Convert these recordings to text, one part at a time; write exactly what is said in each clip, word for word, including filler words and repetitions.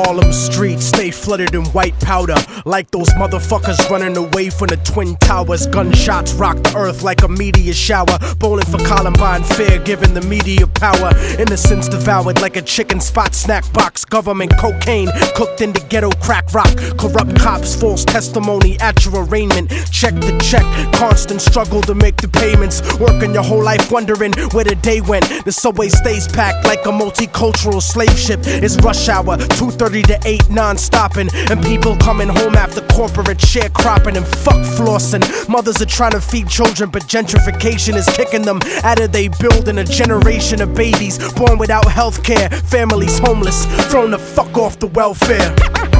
Harlem streets stay flooded in white powder, like those motherfuckers running away from the Twin Towers. Gunshots rock the earth like a meteor shower. Bowling for Columbine, fear giving the media power. Innocence devoured like a chicken spot snack box. Government cocaine cooked into ghetto crack rock. Corrupt cops, false testimony at your arraignment. Check the check, constant struggle to make the payments. Working your whole life wondering where the day went. The subway stays packed like a multicultural slave ship. It's rush hour, two thirty to eight non-stopping. And people coming home after corporate sharecropping. And fuck flossing. Mothers are trying to feed children, but gentrification is kicking them out of they building a generation of babies born without health care. Families homeless, thrown the fuck off the welfare.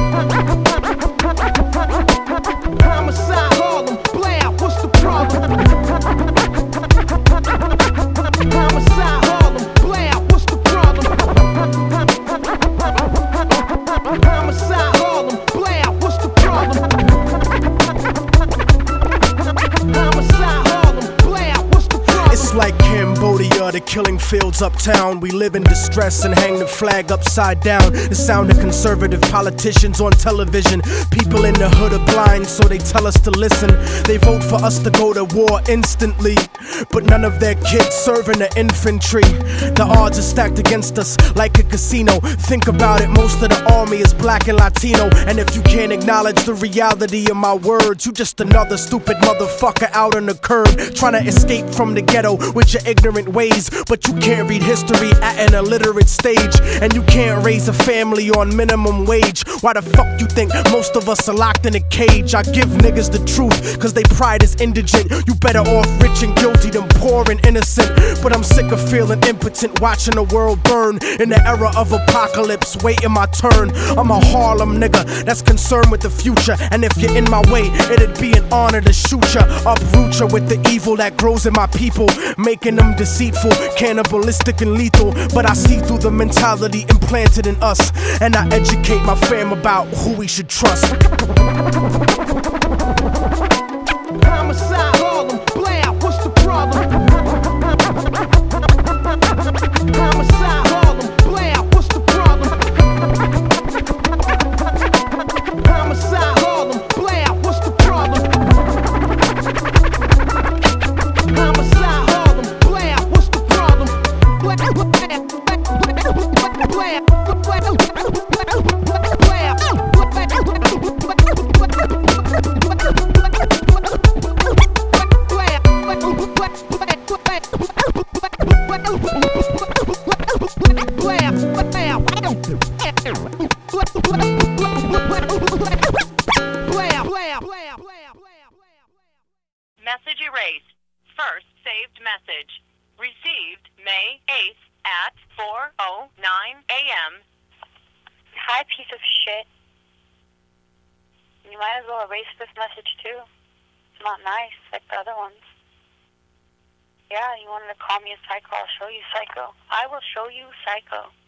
Homicide, Harlem, Blair, what's the problem? Homicide, Harlem, Blair, what's the problem? Homicide, Harlem, Blair, what's the problem? Homicide, Harlem, Blair, what's the problem? It's like Cambodia, the killing fields uptown. We live in distress and hang the flag upside down. The sound of conservative politicians on television. People in the hood are blind, so they tell us to listen. They vote for us to go to war instantly, but none of their kids serve in the infantry. The odds are stacked against us like a casino. Think about it, most of the army is black and Latino. And if you can't acknowledge the reality of my words, you just another stupid motherfucker out on the curb, trying to escape from the ghetto with your ignorant ways. But you can't read history at an illiterate stage, and you can't raise a family on minimum wage. Why the fuck you think most of us are locked in a cage? I give niggas the truth, cause they pride is indigent. You better off rich and guilty than poor and innocent. But I'm sick of feeling impotent, watching the world burn in the era of apocalypse, waiting my turn. I'm a Harlem nigga that's concerned with the future, and if you're in my way, it'd be an honor to shoot ya, uproot ya with the evil that grows in my people, making them deceitful, cannibalistic and lethal. But I see through the mentality implanted in us, and I educate my fam about who we should trust. Homicide, Harlem, Blair, what's the problem? Homicide, Harlem, Blair, what's the problem? Homicide, Harlem, Blair, what's the problem? Homicide, Harlem, Blair, what's the problem? Blair, Blair, Blair, Message erased. First saved message. Received May eighth at four oh nine a.m. Hi, piece of shit. You might as well erase this message, too. It's not nice like the other ones. Yeah, you wanted to call me a psycho. I'll show you psycho. I will show you psycho.